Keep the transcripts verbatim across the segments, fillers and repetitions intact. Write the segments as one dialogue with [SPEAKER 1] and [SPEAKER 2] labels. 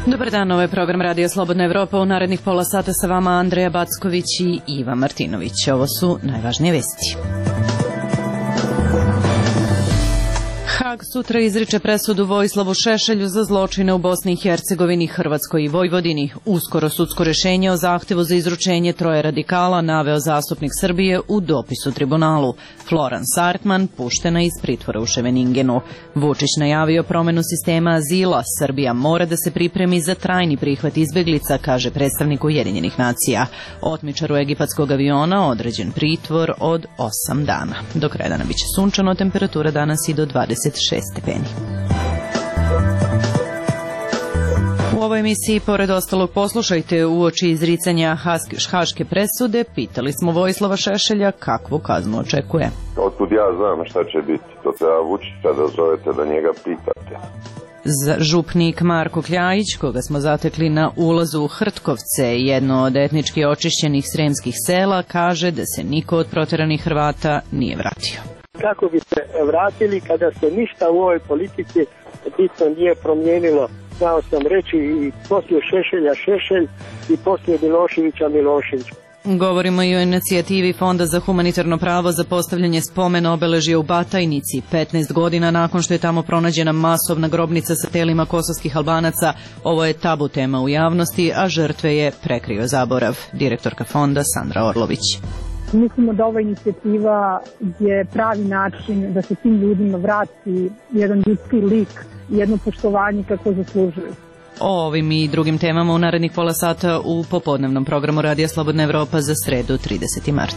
[SPEAKER 1] Dobar dan, ovo je program Radija Slobodna Evropa. U narednih pola sata sa vama Andreja Backović i Iva Martinović. Ovo su najvažnije vesti. Hag sutra izriče presudu Vojislavu Šešelju za zločine u Bosni i Hercegovini, Hrvatskoj i Vojvodini. Uskoro sudsko rešenje o zahtevu za izručenje troje radikala naveo zastupnik Srbije u dopisu tribunalu. Florence Artman puštena iz pritvora u Ševeningenu. Vučić najavio promenu sistema azila. Srbija mora da se pripremi za trajni prihvat izbeglica, kaže predstavnik Ujedinjenih nacija. Otmičaru egipatskog aviona određen pritvor od osam dana. Do kraja dana biće sunčano, temperatura danas i do dvadeset šest stepeni. U ovoj emisiji, pored ostalog, poslušajte uoči izricanja haške presude. Pitali smo Vojislava Šešelja kakvu kaznu očekuje.
[SPEAKER 2] Otkud ja znam šta će biti, to treba Vučića da zovete da njega pitate.
[SPEAKER 1] Župnik Marko Kljajić, koga smo zatekli na ulazu u Hrtkovce, jedno od etnički očišćenih sremskih sela, kaže da se niko od proteranih Hrvata nije vratio.
[SPEAKER 3] Kako bi se vratili kada se ništa u ovoj politici bitno nije promijenilo? Znao sam reći i poslije Šešelja Šešelj i poslije Miloševića Milošević.
[SPEAKER 1] Govorimo i o inicijativi Fonda za humanitarno pravo za postavljanje spomena obeležja u Batajnici. petnaest godina nakon što je tamo pronađena masovna grobnica sa telima kosovskih Albanaca, ovo je tabu tema u javnosti, a žrtve je prekrio zaborav. Direktorka fonda Sandra Orlović.
[SPEAKER 4] Mislimo da ova inicijativa je pravi način da se tim ljudima vrati jedan ljudski lik, jedno poštovanje kako zaslužuju.
[SPEAKER 1] O ovim i drugim temama u narednih pola sata u popodnevnom programu Radija Slobodna Evropa za sredu trideseti mart.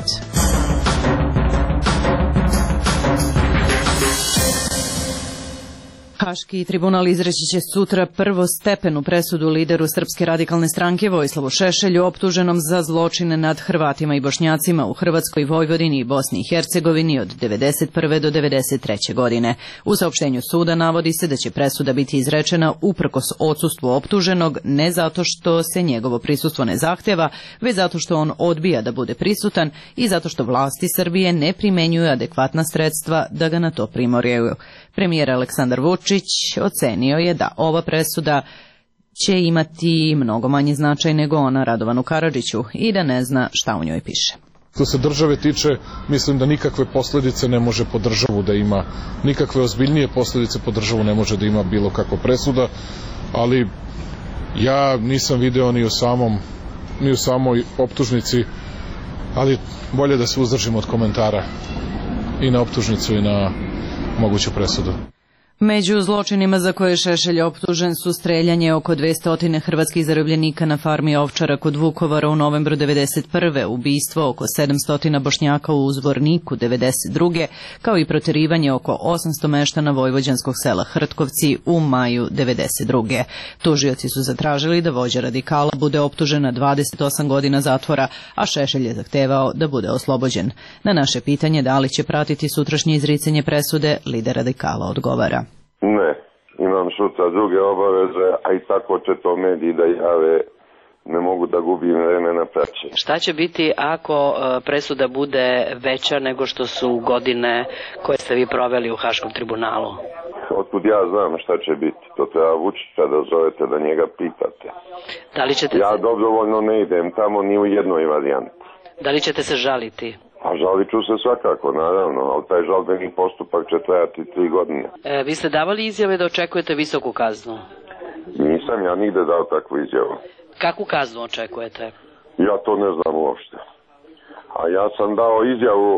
[SPEAKER 1] Haški tribunal izreći će sutra prvostepenu presudu lideru Srpske radikalne stranke Vojislavu Šešelju, optuženom za zločine nad Hrvatima i Bošnjacima u Hrvatskoj, Vojvodini i Bosni i Hercegovini od devedeset prve do devedeset treće godine. U saopštenju suda navodi se da će presuda biti izrečena uprkos odsustvu optuženog, ne zato što se njegovo prisustvo ne zahteva, već zato što on odbija da bude prisutan i zato što vlasti Srbije ne primenjuju adekvatna sredstva da ga na to primoraju. Premijer Aleksandar Vučić ocenio je da ova presuda će imati mnogo manji značaj nego ona Radovanu Karadžiću i da ne zna šta u njoj piše.
[SPEAKER 5] Što se države tiče, mislim da nikakve posljedice ne može po državu da ima, nikakve ozbiljnije posljedice po državu ne može da ima bilo kakva presuda, ali ja nisam video ni u samom, ni u samoj optužnici, ali bolje da se uzdržim od komentara i na optužnicu i na moguću presudu.
[SPEAKER 1] Među zločinima za koje je Šešelj optužen su streljanje oko dvesta hrvatskih zarobljenika na farmi Ovčara kod Vukovara u novembru devedeset prve, ubistvo oko sedamsto Bošnjaka u Zvorniku devedeset druge, kao i proterivanje oko osamsto meštana vojvođanskog sela Hrtkovci u maju devedeset druge. Tužioci su zatražili da vođa radikala bude optužen na dvadeset osam godina zatvora, a Šešelj je zahtevao da bude oslobođen. Na naše pitanje da li će pratiti sutrašnje izricanje presude, lider radikala odgovara.
[SPEAKER 2] Ne, imam sutra druge obaveze, a i tako će to mediji da jave, ne mogu da gubim vreme na praćenje.
[SPEAKER 6] Šta će biti ako presuda bude veća nego što su godine koje ste vi proveli u Haškom tribunalu?
[SPEAKER 2] Otkud ja znam šta će biti, to treba Vučića da zovete da njega pitate.
[SPEAKER 6] Da li ćete
[SPEAKER 2] ja
[SPEAKER 6] se...
[SPEAKER 2] dobrovoljno ne idem tamo ni u jednoj varijanti.
[SPEAKER 6] Da li ćete se žaliti?
[SPEAKER 2] A žalit ću se svakako, naravno, ali taj žalbeni postupak će trajati tri godine.
[SPEAKER 6] E, vi ste davali izjave da očekujete visoku kaznu?
[SPEAKER 2] Nisam ja nigde dao takvu izjavu.
[SPEAKER 6] Kakvu kaznu očekujete?
[SPEAKER 2] Ja to ne znam uopšte. A ja sam dao izjavu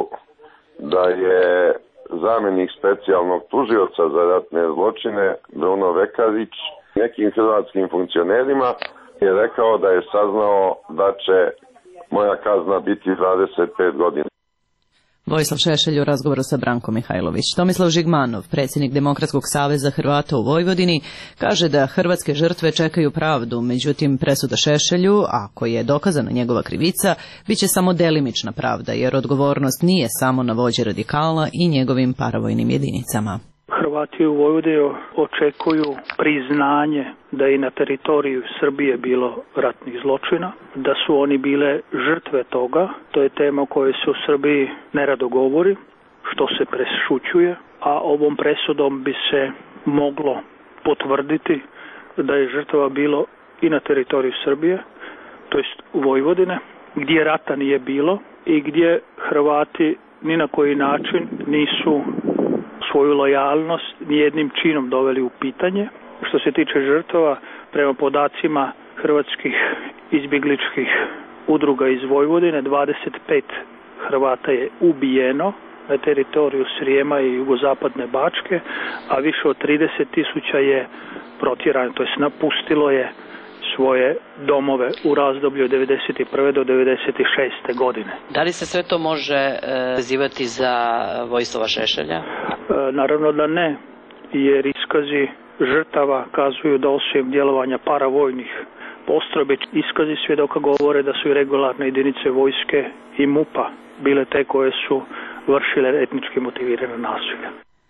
[SPEAKER 2] da je zamjenik specijalnog tužioca za ratne zločine Bruno Vekarić nekim hrvatskim funkcionerima je rekao da je saznao da će moja kazna biti dvadeset pet godina.
[SPEAKER 1] Vojislav Šešelj u razgovoru sa Brankom Mihajlović. Tomislav Žigmanov, predsjednik Demokratskog saveza Hrvata u Vojvodini, kaže da hrvatske žrtve čekaju pravdu, međutim presuda Šešelju, ako je dokazana njegova krivica, bit će samo delimična pravda, jer odgovornost nije samo na vođi radikala i njegovim paravojnim jedinicama.
[SPEAKER 7] Hrvati u Vojvodini očekuju priznanje da je na teritoriju Srbije bilo ratnih zločina, da su oni bile žrtve toga. To je tema o kojoj se u Srbiji nerado govori, što se prešućuje, a ovom presudom bi se moglo potvrditi da je žrtava bilo i na teritoriju Srbije, to jest Vojvodine, gdje rata nije bilo i gdje Hrvati ni na koji način nisu svoju lojalnost nijednim činom doveli u pitanje. Što se tiče žrtava, prema podacima hrvatskih izbjegličkih udruga iz Vojvodine, dvadeset pet Hrvata je ubijeno na teritoriju Srijema i jugozapadne Bačke, a više od trideset tisuća je protjerano, to jest napustilo je svoje domove u razdoblju od devedeset prve do devedeset šeste godine.
[SPEAKER 6] Da li se sve to može vezivati za Vojislava Šešelja?
[SPEAKER 7] E, naravno da ne, jer iskazi žrtava kazuju da osim djelovanja paravojnih postrojbi, iskazi svjedoka govore da su i regularne jedinice vojske i MUP-a bile te koje su vršile etnički motivirane nasilje.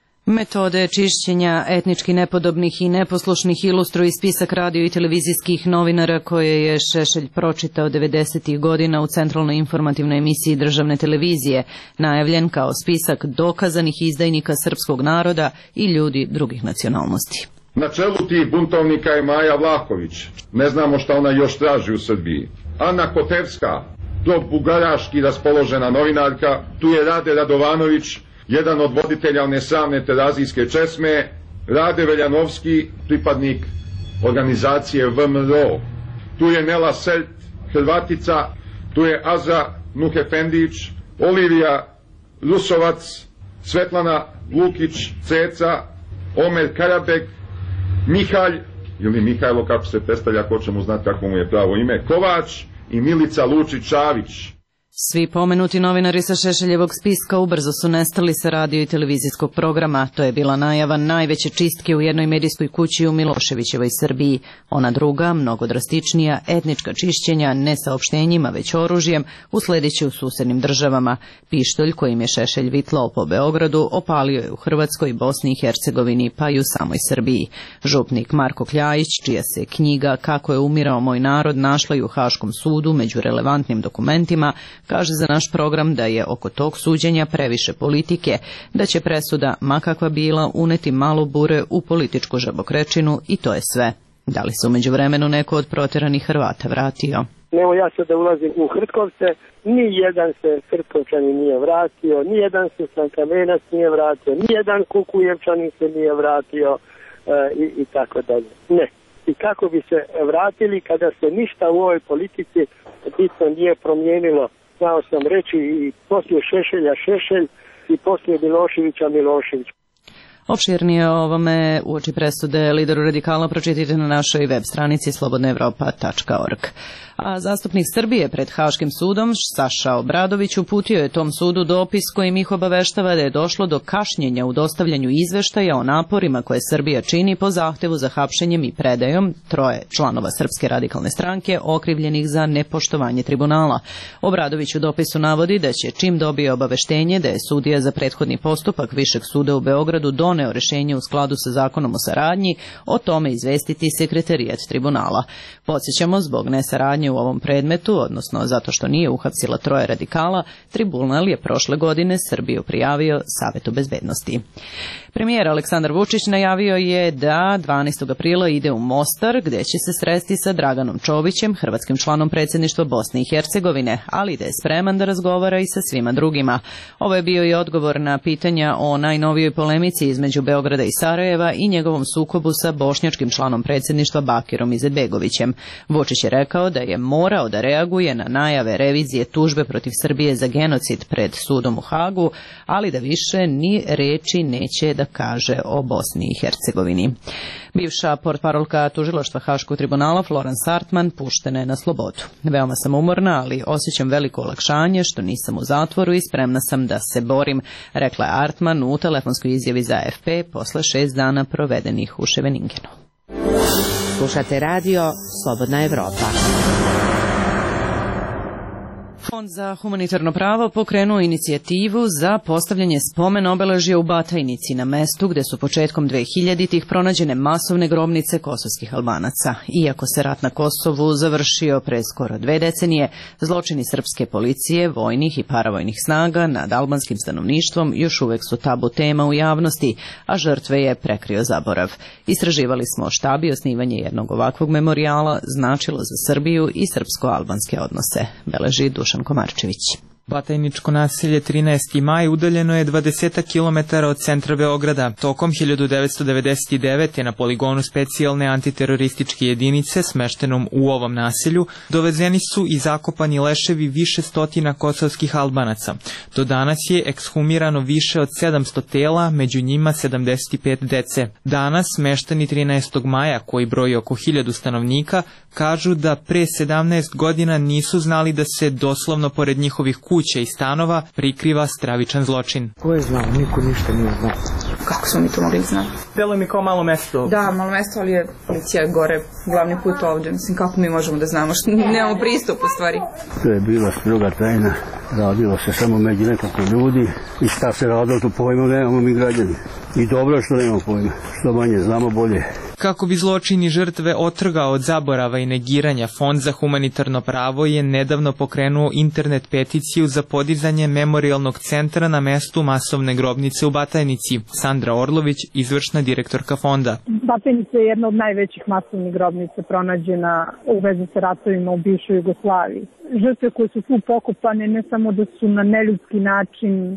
[SPEAKER 1] Metode čišćenja etnički nepodobnih i neposlušnih ilustruje spisak radio i televizijskih novinara koje je Šešelj pročitao devedesetih godina u centralnoj informativnoj emisiji državne televizije, najavljen kao spisak dokazanih izdajnika srpskog naroda i ljudi drugih nacionalnosti.
[SPEAKER 8] Na čelu tih buntovnika je Maja Vlahović. Ne znamo šta ona još traži u Srbiji. Ana Kotevska, do bugaraški raspoložena novinarka, tu je Rade Radovanović, jedan od voditelja one slavne terazijske česme, Rade Veljanovski, pripadnik organizacije V M R O. Tu je Nela Selt, Hrvatica, tu je Azra Nuhefendić, Olivija Rusovac, Svetlana Lukić Ceca, Omer Karabek, Mihalj, ili Mihajlo kako se predstavlja, ko će mu znati kako mu je pravo ime, Kovač i Milica Lučić-Čavić.
[SPEAKER 1] Svi pomenuti novinari sa Šešeljevog spiska ubrzo su nestali sa radio i televizijskog programa. To je bila najava najveće čistke u jednoj medijskoj kući u Miloševićevoj Srbiji. Ona druga, mnogo drastičnija, etnička čišćenja, ne saopštenjima, već oružjem, usledit u susednim državama. Pištolj kojim je Šešelj vitlao po Beogradu opalio je u Hrvatskoj, Bosni i Hercegovini, pa i u samoj Srbiji. Župnik Marko Kljajić, čija se knjiga Kako je umirao moj narod našla i u Haškom sudu među relevantnim dokumentima, kaže za naš program da je oko tog suđenja previše politike, da će presuda, ma kakva bila, uneti malo bure u političku žabokrečinu i to je sve. Da li se u međuvremenu neko od proteranih Hrvata vratio?
[SPEAKER 3] Evo ja sad da ulazim u Hrtkovce, ni jedan se Hrtkovčanin nije vratio, ni jedan se Sankamenac nije vratio, ni jedan Kukujevčanin se nije vratio e, i, i tako dalje. Ne. I kako bi se vratili kada se ništa u ovoj politici bitno nije promijenilo? Znao sam reći i poslije Šešelja Šešelj i poslije Miloševića Milošević.
[SPEAKER 1] Opširnije o ovome uoči presude lideru radikala pročitajte na našoj web stranici slobodna evropa tačka org. A zastupnik Srbije pred Haškim sudom Saša Obradović uputio je tom sudu dopis kojim ih obaveštava da je došlo do kašnjenja u dostavljanju izveštaja o naporima koje Srbija čini po zahtevu za hapšenjem i predajom troje članova Srpske radikalne stranke okrivljenih za nepoštovanje tribunala. Obradović u dopisu navodi da će čim dobije obaveštenje da je sudija za prethodni postupak Višeg suda u Beogradu doneo rešenje u skladu sa zakonom o saradnji, o tome izvestiti sekretarijat tribunala. Podsjećamo, zbog nesaradnje u ovom predmetu, odnosno zato što nije uhapsila troje radikala, tribunal je prošle godine Srbiju prijavio Savetu bezbednosti. Premijer Aleksandar Vučić najavio je da dvanaestog aprila ide u Mostar, gde će se sresti sa Draganom Čovićem, hrvatskim članom predsjedništva Bosne i Hercegovine, ali da je spreman da razgovara i sa svima drugima. Ovo je bio i odgovor na pitanja o najnovijoj polemici između Beograda i Sarajeva i njegovom sukobu sa bošnjačkim članom predsjedništva Bakirom Izetbegovićem. Vučić je rekao da je morao da reaguje na najave revizije tužbe protiv Srbije za genocid pred sudom u Hagu, ali da više ni reči neće da kaže o Bosni i Hercegovini. Bivša portparolka tužilaštva Haškog tribunala Florence Artman puštena je na slobodu. Veoma sam umorna, ali osjećam veliko olakšanje što nisam u zatvoru i spremna sam da se borim, rekla je Artman u telefonskoj izjavi za A F P posle šest dana provedenih u Ševeningenu.
[SPEAKER 9] Slušate radio Slobodna Evropa.
[SPEAKER 1] Fond za humanitarno pravo pokrenuo inicijativu za postavljanje spomen obeležja u Batajnici na mestu gde su početkom dve hiljaditih pronađene masovne grobnice kosovskih Albanaca. Iako se rat na Kosovu završio pre skoro dve decenije, zločini srpske policije, vojnih i paravojnih snaga nad albanskim stanovništvom još uvek su tabu tema u javnosti, a žrtve je prekrio zaborav. Istraživali smo šta bi osnivanje jednog ovakvog memorijala značilo za Srbiju i srpsko-albanske odnose, beleži Dušan Komarčević.
[SPEAKER 9] Batajničko naselje trinaesti maj udaljeno je dvadeset kilometara od centra Beograda. Tokom hiljadu devetsto devedeset devete. na poligonu specijalne antiterorističke jedinice smeštenom u ovom naselju dovezeni su i zakopani leševi više stotina kosovskih Albanaca. Do danas je ekshumirano više od sedamsto tela, među njima sedamdeset pet dece. Danas meštani trinaestog maja, koji broji oko hiljadu stanovnika, kažu da pre sedamnaest godina nisu znali da se doslovno pored njihovih kuća i stanova prikriva stravičan zločin.
[SPEAKER 10] Ko je znao? Niko ništa nije znao.
[SPEAKER 11] Kako smo mi to mogli znati?
[SPEAKER 9] Delo mi kao malo mesto.
[SPEAKER 11] Da, malo mesto, ali je policija gore, glavni put ovdje. Mislim, kako mi možemo da znamo što nemamo pristup u stvari.
[SPEAKER 10] To je bila stroga tajna. Radilo se samo među nekako ljudi i šta se radilo, to pojma nemamo mi građani. I dobro što nemamo pojma. Što manje znamo, bolje.
[SPEAKER 9] Kako bi zločini žrtve otrgao od zaborava i negiranja, Fond za humanitarno pravo je nedavno pokrenuo internet peticiju za podizanje memorijalnog centra na mestu masovne grobnice u Batajnici. Sandra Orlović, izvršna direktorka fonda.
[SPEAKER 4] Batajnica je jedna od najvećih masovnih grobnica pronađena u vezi sa ratovima u bivšoj Jugoslaviji. Žrtve koje su tu pokopane ne samo da su na neljudski način e,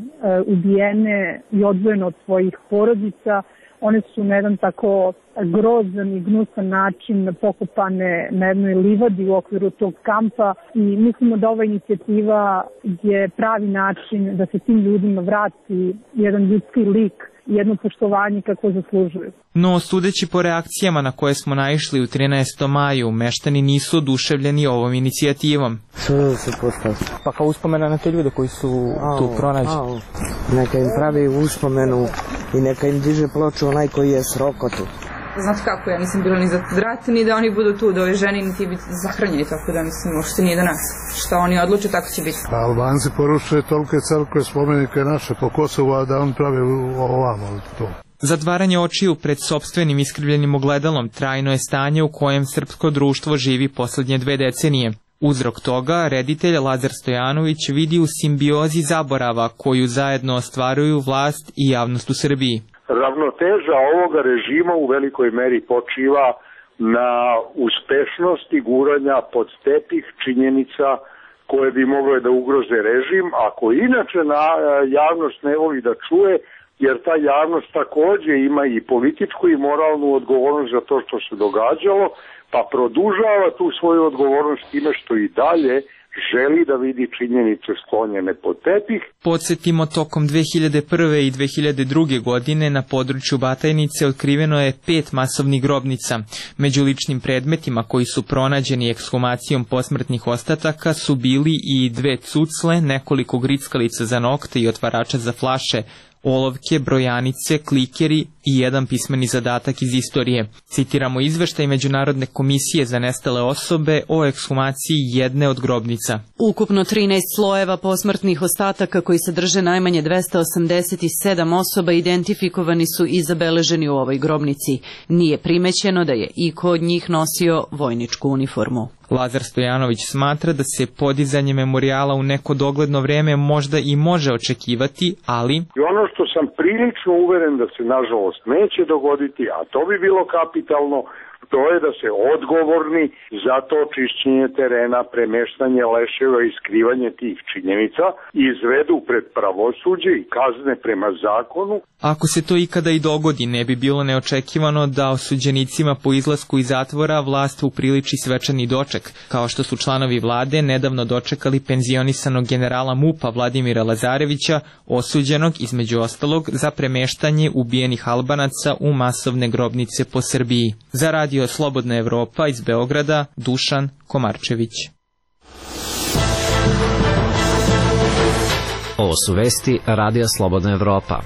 [SPEAKER 4] ubijene i odvojene od svojih porodica, one su na jedan tako grozan i gnusan način pokopane na jednoj livadi u okviru tog kampa i mislimo da ova inicijativa je pravi način da se tim ljudima vrati jedan ljudski lik, jedno poštovanje kako zaslužuju.
[SPEAKER 9] No, sudeći po reakcijama na koje smo naišli u trinaestom maju, meštani nisu oduševljeni ovom inicijativom.
[SPEAKER 10] Što da se postavi?
[SPEAKER 9] Pa kao uspomena na te ljude koji su a, tu pronađeni.
[SPEAKER 10] A, neka im pravi uspomenu i neka im diže ploču onaj koji je srokotu.
[SPEAKER 11] Znate kako, ja nisam bila ni za vrat, ni da oni budu tu, da ove ženi niti biti zahranjeni, tako da mislim, uopšte nije do nas. Šta oni odluče, tako će biti.
[SPEAKER 12] Albanci porušuje tolike crkve, spomenike naše po Kosovu, a da on pravi ovamo to.
[SPEAKER 9] Zatvaranje očiju pred sopstvenim iskrivljenim ogledalom trajno je stanje u kojem srpsko društvo živi poslednje dve decenije. Uzrok toga reditelj Lazar Stojanović vidi u simbiozi zaborava koju zajedno ostvaruju vlast i javnost u Srbiji.
[SPEAKER 13] Ravnoteža ovoga režima u velikoj meri počiva na uspešnosti guranja pod tepih činjenica koje bi mogle da ugroze režim, a koji inače na javnost ne voli da čuje, jer ta javnost takođe ima i političku i moralnu odgovornost za to što se događalo, pa produžava tu svoju odgovornost time što i dalje želi da vidi činjenice sklonjene pod tepih.
[SPEAKER 9] Podsjetimo, tokom dve hiljade prve. i dve hiljade druge. godine na području Batajnice otkriveno je pet masovnih grobnica. Među ličnim predmetima koji su pronađeni ekshumacijom posmrtnih ostataka su bili i dve cucle, nekoliko grickalica za nokte i otvarača za flaše, olovke, brojanice, klikeri i jedan pismeni zadatak iz istorije. Citiramo izveštaj Međunarodne komisije za nestale osobe o ekshumaciji jedne od grobnica.
[SPEAKER 1] Ukupno trinaest slojeva posmrtnih ostataka koji sadrže najmanje dvesta osamdeset sedam osoba identifikovani su i zabeleženi u ovoj grobnici. Nije primećeno da je iko od njih nosio vojničku uniformu.
[SPEAKER 9] Lazar Stojanović smatra da se podizanje memorijala u neko dogledno vreme možda i može očekivati, ali...
[SPEAKER 13] I ono što sam prilično uveren da se nažalost neće dogoditi, a to bi bilo kapitalno, to je da se odgovorni za to čišćenje terena, premeštanje leševa i skrivanje tih činjenica izvedu pred pravosuđe i kazne prema zakonu.
[SPEAKER 9] Ako se to ikada i dogodi, ne bi bilo neočekivano da osuđenicima po izlasku iz zatvora vlast upriliči svečani doček, kao što su članovi vlade nedavno dočekali penzionisanog generala MUP-a Vladimira Lazarevića, osuđenog između ostalog za premeštanje ubijenih Albanaca u masovne grobnice po Srbiji. Za Radio Slobodna Evropa iz Beograda, Dušan Komarčević.
[SPEAKER 14] Ovo su vesti Radija Slobodna Evropa.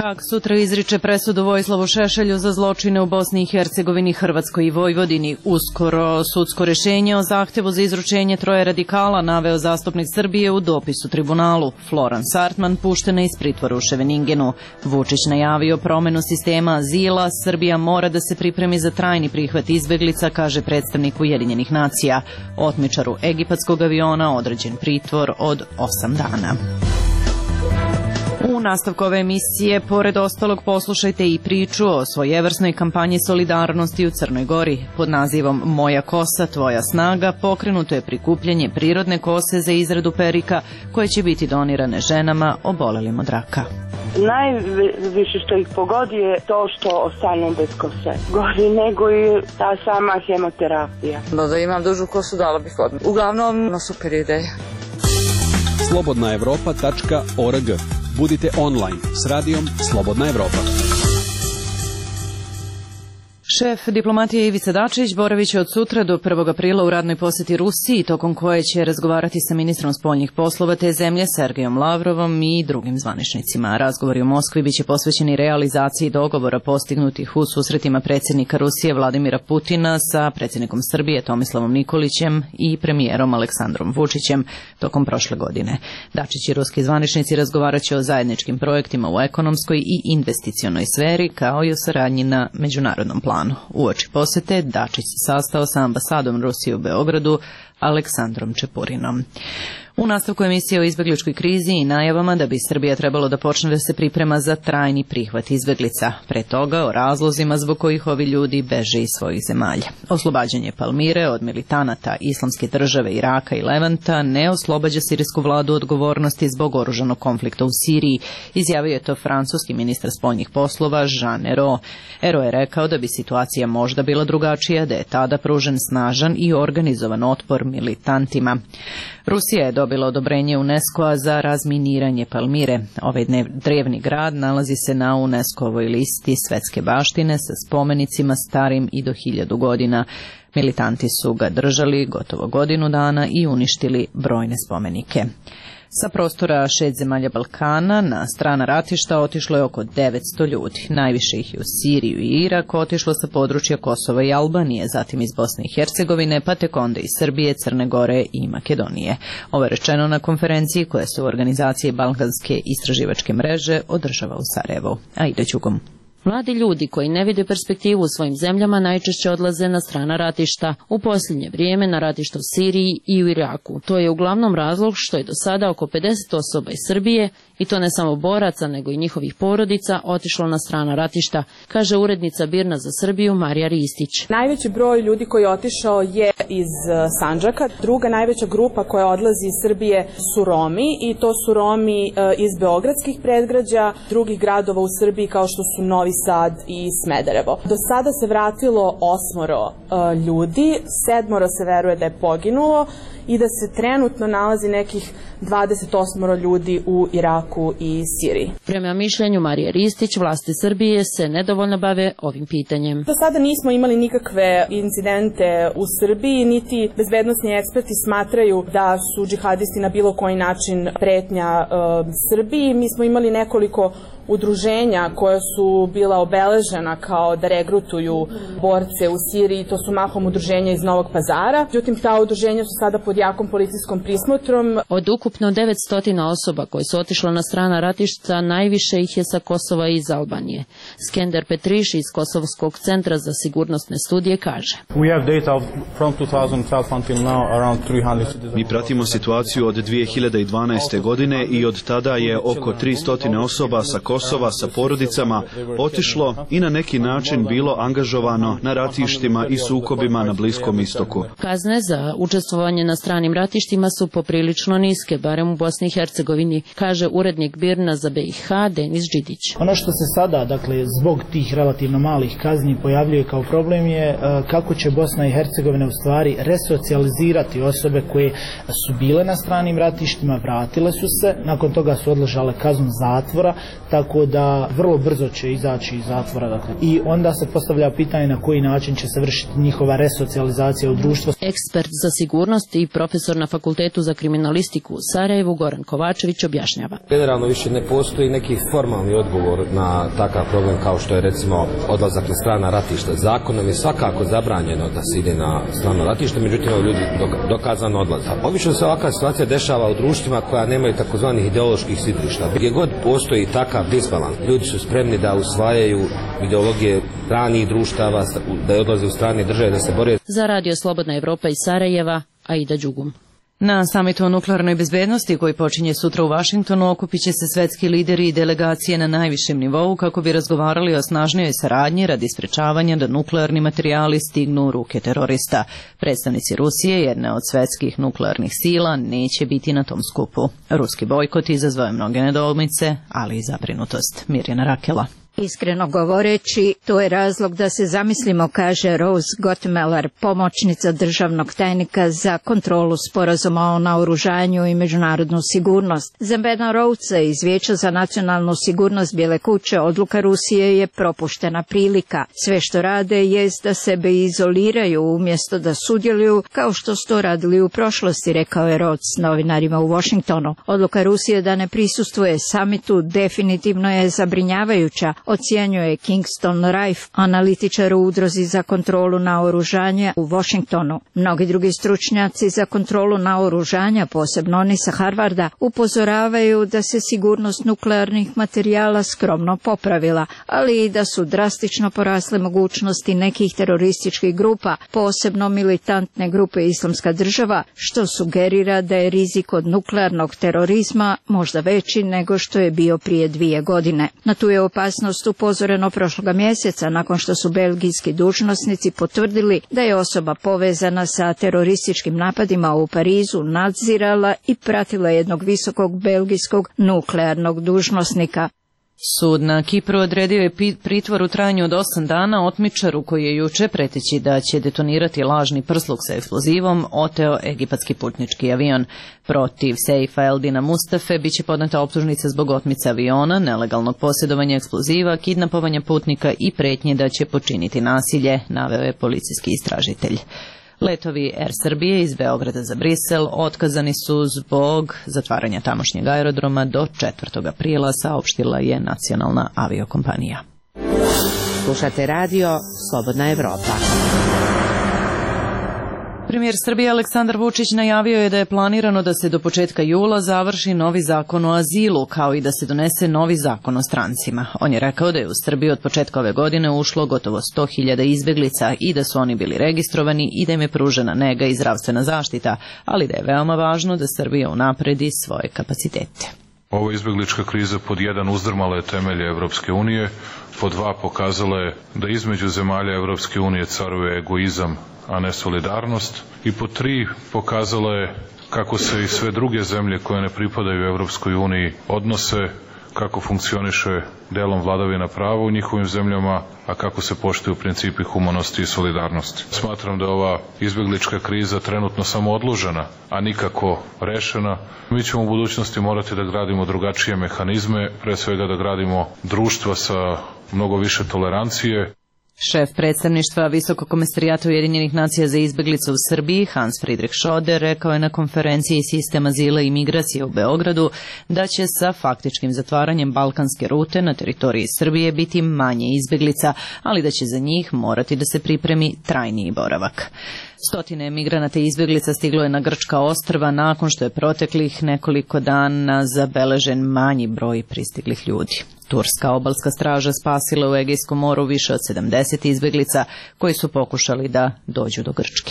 [SPEAKER 1] Hag sutra izriče presudu Vojislavu Šešelju za zločine u Bosni i Hercegovini, Hrvatskoj i Vojvodini. Uskoro sudsko rešenje o zahtevu za izručenje troje radikala naveo zastupnik Srbije u dopisu tribunalu. Floran Sartman puštena iz pritvora u Ševeningenu. Vučić najavio promenu sistema azila. Srbija mora da se pripremi za trajni prihvat izbeglica, kaže predstavnik Ujedinjenih nacija. Otmičaru egipatskog aviona određen pritvor od osam dana. U nastavku ove emisije, pored ostalog, poslušajte i priču o svojevrsnoj kampanji solidarnosti u Crnoj Gori. Pod nazivom Moja kosa, tvoja snaga pokrenuto je prikupljanje prirodne kose za izradu perika koje će biti donirane ženama obolelim od raka.
[SPEAKER 15] Najviše što ih pogodi je to što ostanu bez kose. Gori nego i ta sama hemoterapija.
[SPEAKER 11] No, da imam dužu kosu dala bih odmah. Uglavnom, no super ideja.
[SPEAKER 16] slobodna evropa tačka org. Budite online s radijom Slobodna Evropa.
[SPEAKER 1] Šef diplomatije Ivica Dačić boravit će od sutra do prvog aprila u radnoj poseti Rusiji, tokom koje će razgovarati sa ministrom spoljnih poslova te zemlje Sergejom Lavrovom i drugim zvaničnicima. Razgovori u Moskvi biće posvećeni realizaciji dogovora postignutih u susretima predsjednika Rusije Vladimira Putina sa predsjednikom Srbije Tomislavom Nikolićem i premijerom Aleksandrom Vučićem tokom prošle godine. Dačić i ruski zvaničnici razgovarat će o zajedničkim projektima u ekonomskoj i investicionoj sferi, kao i o saradnji na međunarodnom planu. Uoči posete Dačić se sastao sa ambasadom Rusije u Beogradu Aleksandrom Čepurinom. U nastavku emisije o izbegličkoj krizi i najavama da bi Srbija trebalo da počne da se priprema za trajni prihvat izbeglica. Pre toga o razlozima zbog kojih ovi ljudi beže iz svojih zemalja. Oslobađanje Palmire od militanata Islamske države, Iraka i Levanta ne oslobađa sirijsku vladu odgovornosti zbog oružanog konflikta u Siriji, izjavio je to francuski ministar spoljnih poslova Jean Ayrault. Ayrault je rekao da bi situacija možda bila drugačija, da je tada pružen snažan i organizovan otpor militantima. Rusija je dobila odobrenje UNESCO-a za razminiranje Palmire. Ovaj drevni grad nalazi se na UNESCO-ovoj listi svetske baštine sa spomenicima starim i do hiljadu godina. Militanti su ga držali gotovo godinu dana i uništili brojne spomenike. Sa prostora šest zemalja Balkana na strana ratišta otišlo je oko devetsto ljudi. Najviše ih je u Siriju i Irak otišlo sa područja Kosova i Albanije, zatim iz Bosne i Hercegovine, pa tek onda iz Srbije, Crne Gore i Makedonije. Ovo je rečeno na konferenciji koja se u organizaciji Balkanske istraživačke mreže održava u Sarajevu. A ide Ćugom.
[SPEAKER 17] Mladi ljudi koji ne vide perspektivu u svojim zemljama najčešće odlaze na strana ratišta, u posljednje vrijeme na ratišta u Siriji i u Iraku. To je uglavnom razlog što je do sada oko pedeset osoba iz Srbije, i to ne samo boraca nego i njihovih porodica, otišlo na strana ratišta, kaže urednica Birna za Srbiju Marija Ristić.
[SPEAKER 18] Najveći broj ljudi koji je otišao je iz Sandžaka. Druga najveća grupa koja odlazi iz Srbije su Romi, i to su Romi iz beogradskih predgrađa, drugih gradova u Srbiji kao što su Novi Sad i Smederevo. Do sada se vratilo osmoro uh, ljudi, sedmoro se veruje da je poginulo i da se trenutno nalazi nekih dvadeset osam ljudi u Iraku i Siriji.
[SPEAKER 17] Prema mišljenju Marije Ristić, vlasti Srbije se nedovoljno bave ovim pitanjem.
[SPEAKER 18] Do sada nismo imali nikakve incidente u Srbiji, niti bezbednosni eksperti smatraju da su džihadisti na bilo koji način pretnja uh, Srbiji. Mi smo imali nekoliko udruženja koja su bila obeležena kao da regrutuju borce u Siriji, to su mahom udruženja iz Novog Pazara. Međutim, ta udruženja su sada pod jakom policijskom prismotrom.
[SPEAKER 17] Od ukupno devetsto osoba koje su otišle na strana ratišta, najviše ih je sa Kosova i iz Albanije. Skender Petriš iz Kosovskog centra za sigurnosne studije kaže:
[SPEAKER 19] Mi pratimo situaciju od dvije hiljade dvanaeste. godine i od tada je oko tristo osoba sa Kosova sa porodicama otišlo i na neki način bilo angažovano na ratištima i sukobima na Bliskom istoku.
[SPEAKER 17] Kazne za učestvovanje na stranim ratištima su poprilično niske, barem u Bosni i Hercegovini, kaže urednik Birna za B i H Denis Đidić.
[SPEAKER 20] Ono što se sada, dakle, zbog tih relativno malih kazni pojavljuje kao problem je kako će Bosna i Hercegovina u stvari resocijalizirati osobe koje su bile na stranim ratištima, vratile su se, nakon toga su odležale kaznu zatvora, tako tako da vrlo brzo će izaći iz zatvora. Dakle. I onda se postavlja pitanje na koji način će se vršiti njihova resocijalizacija u društvo.
[SPEAKER 17] Ekspert za sigurnost i profesor na Fakultetu za kriminalistiku u Sarajevu Goran Kovačević objašnjava.
[SPEAKER 21] Generalno više ne postoji neki formalni odgovor na takav problem kao što je recimo odlazak na strana ratišta. Zakonom je svakako zabranjeno da se ide na strano ratište, međutim ljudi dokazano odlaze. Obično se ovakva situacija dešava u društvima koja nemaju takozvanih ideoloških sidrišta. Gdje god postoji takav disbalans, ljudi su spremni da usvajaju ideologije stranih društava, da odlaze u strane države, da se bore.
[SPEAKER 17] Za Radio Slobodna Evropa iz Sarajeva, Aida Đugum.
[SPEAKER 1] Na samitu o nuklearnoj bezbednosti koji počinje sutra u Vašingtonu okupit će se svetski lideri i delegacije na najvišem nivou kako bi razgovarali o snažnijoj saradnji radi sprečavanja da nuklearni materijali stignu u ruke terorista. Predstavnici Rusije, jedne od svetskih nuklearnih sila, neće biti na tom skupu. Ruski bojkot izazvao je mnoge nedoumice, ali i zabrinutost. Mirjana Rakela.
[SPEAKER 22] Iskreno govoreći, to je razlog da se zamislimo, kaže Rose Gottemeller, pomoćnica državnog tajnika za kontrolu sporazuma o naoružanju i međunarodnu sigurnost. Za Bena Rhoadesa iz Vijeća za nacionalnu sigurnost Bijele kuće odluka Rusije je propuštena prilika. Sve što rade jest da sebe izoliraju umjesto da sudjeluju kao što su to radili u prošlosti, rekao je Rhoades novinarima u Washingtonu. Odluka Rusije da ne prisustvuje samitu definitivno je zabrinjavajuća, ocjenjuje Kingston Rife, analitičar u udruzi za kontrolu naoružanja u Washingtonu. Mnogi drugi stručnjaci za kontrolu naoružanja, posebno oni sa Harvarda, upozoravaju da se sigurnost nuklearnih materijala skromno popravila, ali i da su drastično porasle mogućnosti nekih terorističkih grupa, posebno militantne grupe Islamska država, što sugerira da je rizik od nuklearnog terorizma možda veći nego što je bio prije dvije godine. Na tu je opasnost upozoreno prošloga mjeseca nakon što su belgijski dužnosnici potvrdili da je osoba povezana sa terorističkim napadima u Parizu nadzirala i pratila jednog visokog belgijskog nuklearnog dužnosnika.
[SPEAKER 1] Sud na Kipru odredio je pritvor u trajanju od osam dana otmičaru koji je juče, preteći da će detonirati lažni prsluk sa eksplozivom, oteo egipatski putnički avion. Protiv Seifa Eldina Mustafe biće podneta optužnica zbog otmice aviona, nelegalnog posjedovanja eksploziva, kidnapovanja putnika i pretnje da će počiniti nasilje, naveo je policijski istražitelj. Letovi Air Srbije iz Beograda za Brisel otkazani su zbog zatvaranja tamošnjeg aerodroma do četvrtog aprila, saopštila je nacionalna aviokompanija.
[SPEAKER 23] Slušate radio Slobodna Evropa.
[SPEAKER 1] Premijer Srbije Aleksandar Vučić najavio je da je planirano da se do početka jula završi novi zakon o azilu, kao i da se donese novi zakon o strancima. On je rekao da je u Srbiji od početka ove godine ušlo gotovo sto hiljada izbeglica i da su oni bili registrovani i da im je pružena nega i zdravstvena zaštita, ali da je veoma važno da Srbija unapredi svoje kapacitete.
[SPEAKER 24] Ova izbeglička kriza pod jedan uzdrmala je temelje Evropske unije, pod dva pokazala je da između zemalja Evropske unije caruje egoizam, a ne solidarnost, i po tri pokazala je kako se i sve druge zemlje koje ne pripadaju Evropskoj uniji odnose, kako funkcioniše delom vladavina prava u njihovim zemljama, a kako se poštuju principi humanosti i solidarnosti. Smatram da je ova izbeglička kriza trenutno samo odložena, a nikako rešena. Mi ćemo u budućnosti morati da gradimo drugačije mehanizme, pre svega da gradimo društva sa mnogo više tolerancije.
[SPEAKER 1] Šef predstavništva Visokog komesarijata Ujedinjenih nacija za izbeglice u Srbiji, Hans Friedrich Schoder, rekao je na konferenciji Sistem azila i migracije u Beogradu da će sa faktičkim zatvaranjem balkanske rute na teritoriji Srbije biti manje izbeglica, ali da će za njih morati da se pripremi trajniji boravak. Stotine migranata i izbeglica stiglo je na grčka ostrva nakon što je proteklih nekoliko dana zabeležen manji broj pristiglih ljudi. Turska obalska straža spasila u Egejskom moru više od sedamdeset izbeglica koji su pokušali da dođu do Grčke.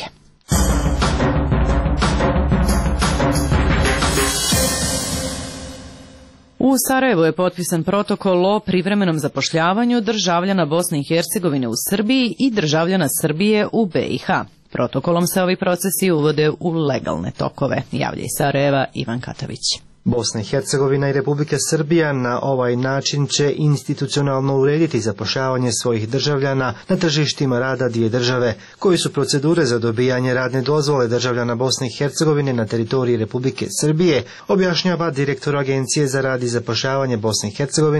[SPEAKER 1] U Sarajevu je potpisan protokol o privremenom zapošljavanju državljana Bosne i Hercegovine u Srbiji i državljana Srbije u B i H. Protokolom se ovi procesi uvode u legalne tokove, javlja iz Sarajeva Ivan Katavić.
[SPEAKER 25] Bosna i Hercegovina i Republika Srbija na ovaj način će institucionalno urediti zapošljavanje svojih državljana na tržištima rada dvije države, koji su procedure za dobijanje radne dozvole državljana Bosne i Hercegovine na teritoriji Republike Srbije, objašnjava direktor Agencije za rad i zapošljavanje Bosne i Hercegovine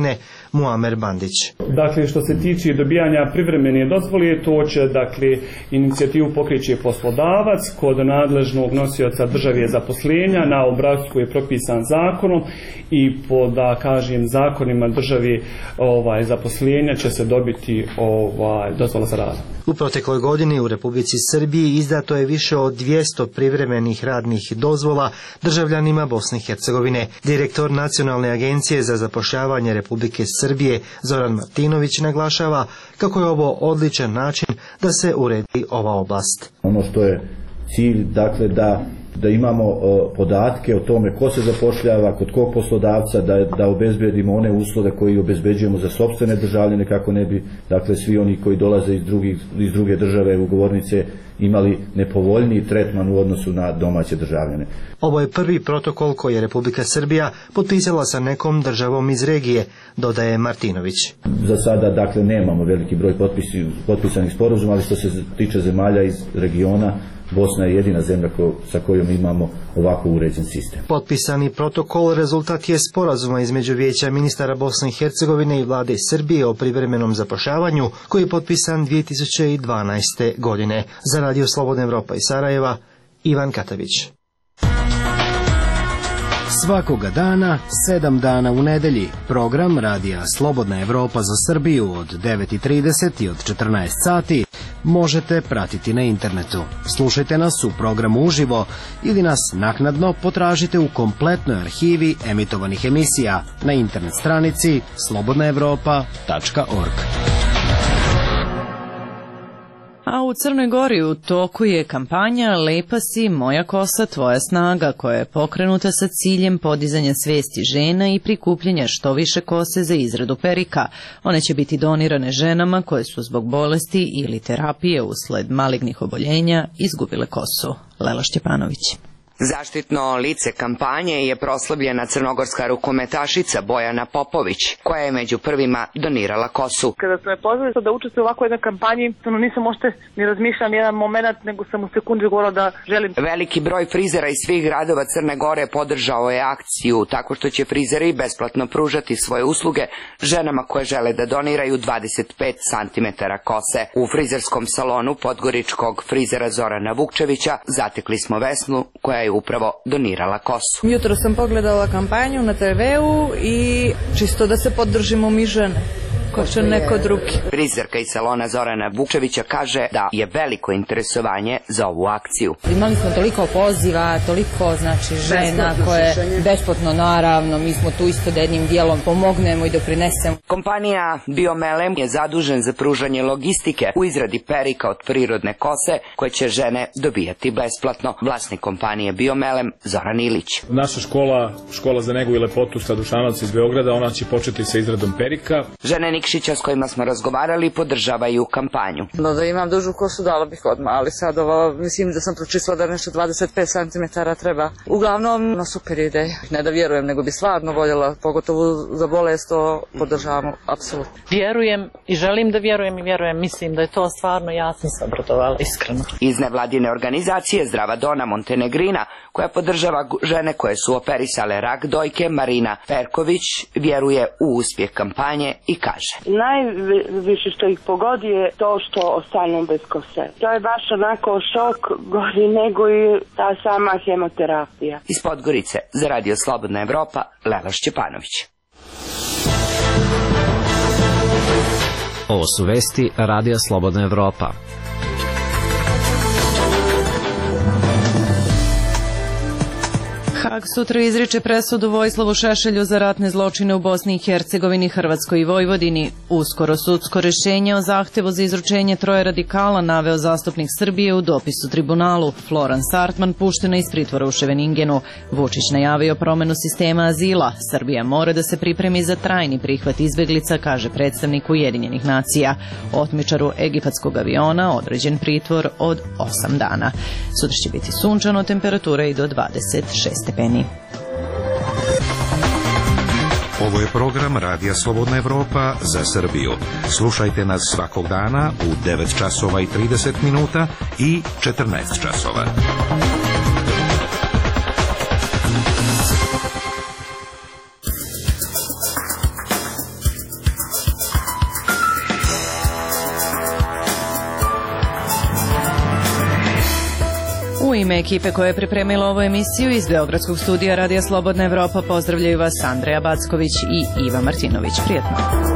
[SPEAKER 25] Muamer Bandić.
[SPEAKER 2] Dakle, što se tiče dobijanja privremene dozvole, to će, dakle, inicijativu pokreće poslodavac kod nadležnog nosioca države zaposlenja na obrascu koji je propisan zakonom i po, da kažem, zakonima države ovaj, zaposlenja će se dobiti ovaj, dozvola za rad.
[SPEAKER 25] U protekloj godini u Republici Srbiji izdato je više od dvjesto privremenih radnih dozvola državljanima Bosne i Hercegovine. Direktor Nacionalne agencije za zapošljavanje Republike Srbije Zoran Martinović naglašava kako je ovo odličan način da se uredi ova oblast.
[SPEAKER 5] Ono što je cilj, dakle, da da imamo uh, podatke o tome ko se zapošljava, kod kog poslodavca, da, da obezbedimo one uslove koji obezbeđujemo za sopstvene državljane kako ne bi, dakle, svi oni koji dolaze iz, drugih, iz druge države ugovornice imali nepovoljniji tretman u odnosu na domaće državljane.
[SPEAKER 25] Ovo je prvi protokol koji je Republika Srbija potpisala sa nekom državom iz regije, dodaje Martinović.
[SPEAKER 5] Za sada, dakle, nemamo veliki broj potpisi, potpisanih sporazuma, ali što se tiče zemalja iz regiona, Bosna je jedina zemlja ko, sa kojom imamo ovako uređen sistem.
[SPEAKER 25] Potpisani protokol rezultat je sporazuma između Vijeća ministara Bosne i Hercegovine i vlade Srbije o privremenom zapošljavanju koji je potpisan dvije tisuće dvanaeste. godine. Za Radio Slobodna Evropa iz Sarajeva, Ivan Katavić.
[SPEAKER 6] Svakoga dana, sedam dana u nedelji, program Radija Slobodna Evropa za Srbiju od devet i trideset i od četrnaest sati možete pratiti na internetu. Slušajte nas u programu uživo ili nas naknadno potražite u kompletnoj arhivi emitovanih emisija na internet stranici slobodna evropa tačka org.
[SPEAKER 1] A u Crnoj Gori u toku je kampanja Lepa si, moja kosa, tvoja snaga, koja je pokrenuta sa ciljem podizanja svesti žena i prikupljanja što više kose za izradu perika. One će biti donirane ženama koje su zbog bolesti ili terapije usled malignih oboljenja izgubile kosu. Lela Šćepanović.
[SPEAKER 7] Zaštitno lice kampanje je proslavljena crnogorska rukometašica Bojana Popović, koja je među prvima donirala kosu.
[SPEAKER 8] Kada su me pozvali da učestvujem u ovakvoj jednoj kampanji, nisam uopšte ni razmišljala ni jedan moment, nego sam u sekundi govorila da želim.
[SPEAKER 7] Veliki broj frizera iz svih gradova Crne Gore podržao je akciju tako što će frizeri besplatno pružati svoje usluge ženama koje žele da doniraju dvadeset pet santimetara kose. U frizerskom salonu podgoričkog frizera Zorana Vukčevića zatekli smo Vesnu, koja je upravo donirala kosu.
[SPEAKER 26] Jutro sam pogledala kampanju na te veu i čisto da se podržimo mi žene. Ko će neko drugi.
[SPEAKER 7] Frizerka iz salona Zorana Vukčevića kaže da je veliko interesovanje za ovu akciju.
[SPEAKER 27] Imali smo toliko poziva, toliko znači žena koje besplatno, naravno, mi smo tu isto da jednim dijelom pomognemo i doprinesemo.
[SPEAKER 7] Kompanija Biomelem je zadužen za pružanje logistike u izradi perika od prirodne kose koje će žene dobijati besplatno. Vlasnik kompanije Biomelem Zoran Ilić.
[SPEAKER 28] Naša škola, škola za negu i lepotu Stadušanovac iz Beograda, ona će početi sa izradom perika.
[SPEAKER 7] Žene Nikšića s kojima smo razgovarali podržavaju kampanju.
[SPEAKER 27] No, da imam dužu kosu dala bih odmah, ali sad ovo, mislim da sam pročistila da nešto dvadeset pet santimetara treba. Uglavnom, no, super ideja. Ne da vjerujem, nego bi stvarno voljela, pogotovo za bolest, to podržavamo, apsolutno. Vjerujem i želim da vjerujem i vjerujem, mislim da je to stvarno, ja sam se obradovala, iskreno.
[SPEAKER 7] Iz nevladine organizacije Zdrava Dona Montenegrina, koja podržava žene koje su operisale rak dojke, Marina Perković vjeruje u uspjeh kampanje i kaže:
[SPEAKER 15] Najviše što ih pogodi je to što ostanu bez kose. To je baš onako šok, gori nego i ta sama hemoterapija.
[SPEAKER 7] Iz Podgorice za Radio Slobodna Evropa, Lela Šćepanović.
[SPEAKER 14] Ovo su vesti Radija Slobodna Evropa.
[SPEAKER 1] Hag sutra izriče presudu Vojislavu Šešelju za ratne zločine u Bosni i Hercegovini, Hrvatskoj i Vojvodini. Uskoro sudsko rešenje o zahtevu za izručenje troje radikala naveo zastupnik Srbije u dopisu tribunalu. Floran Sartman puštena iz pritvora u Ševeningenu. Vučić najavio promenu sistema azila. Srbija mora da se pripremi za trajni prihvat izbeglica, kaže predstavnik Ujedinjenih nacija. Otmičaru egipatskog aviona određen pritvor od osam dana. Sutra će biti sunčano, temperatura i do dvadeset šest stepeni.
[SPEAKER 29] Ovo je program Radija Slobodna Evropa za Srbiju. Slušajte nas svakog dana u devet časova i trideset minuta i četrnaest časova.
[SPEAKER 1] U ime ekipe koja je pripremila ovu emisiju iz Beogradskog studija Radija Slobodna Evropa pozdravljaju vas Andreja Backović i Iva Martinović. Prijetno.